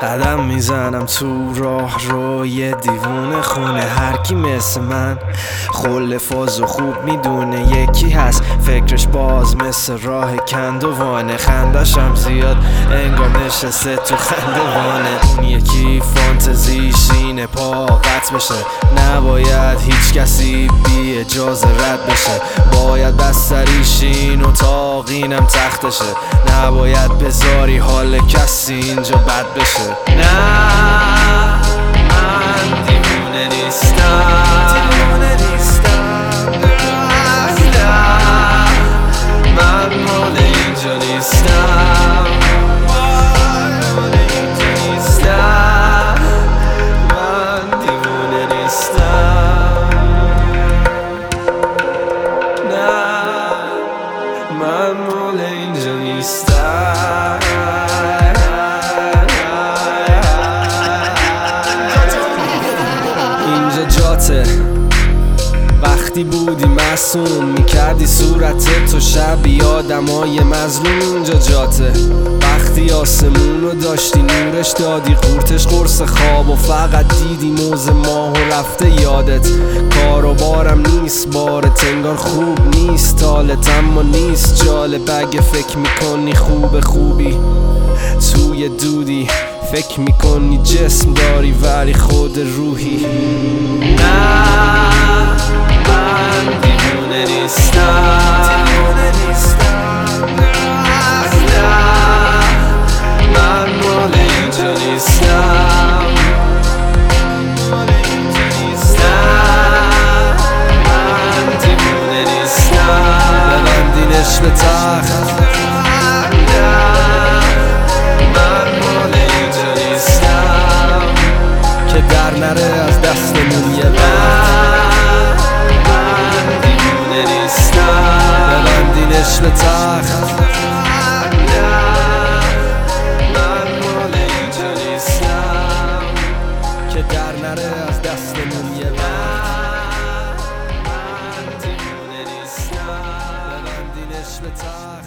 قدم میزنم تو راه رو یه دیوونه خونه، هر کی مثل من خل فاز و خوب میدونه یکی هست فکرش باز مثل راه کندوانه، خندشم زیاد انگار نشسته تو خندوانه. اون یکی فانتزیش اینه پا قطع بشه، نباید هیچ کسی بی اجازه رد بشه، باید بستریش این اتاق اینم تختشه، نباید بذاری حال کسی اینجا بد بشه. نه من دیوونه نیستم، نه من مال اینجا نیستم، من دیوونه نیستم، نه من مال اینجا نیستم. اینجا جاته، وقتی بودی معصوم میکردی صورت تو شبیه آدمای مظلوم. اینجا جاته، وقتی آسمون رو داشتی نورش دادی قورتش قرص خواب و فقط دیدی موز ماه و رفته یادت. کار و بارم نیست بارت انگار خوب نیست حالت، اما نیست جالب اگه فکر میکنی خوبی توی دودی، فکر میکنی جسم داری ولی خود روحی. نه من دیوونه نیستم، نه من مال اینجا نیستم، نه من دیوونه نیستم. ببندینش به تخت، در نره از دستمون یه وقت. من دیوونه نیستم، ببندینش به تخت، من مال اینجا نیستم که در نره از دستمون یه وقت. من دیوونه نیستم، ببندینش به تخت.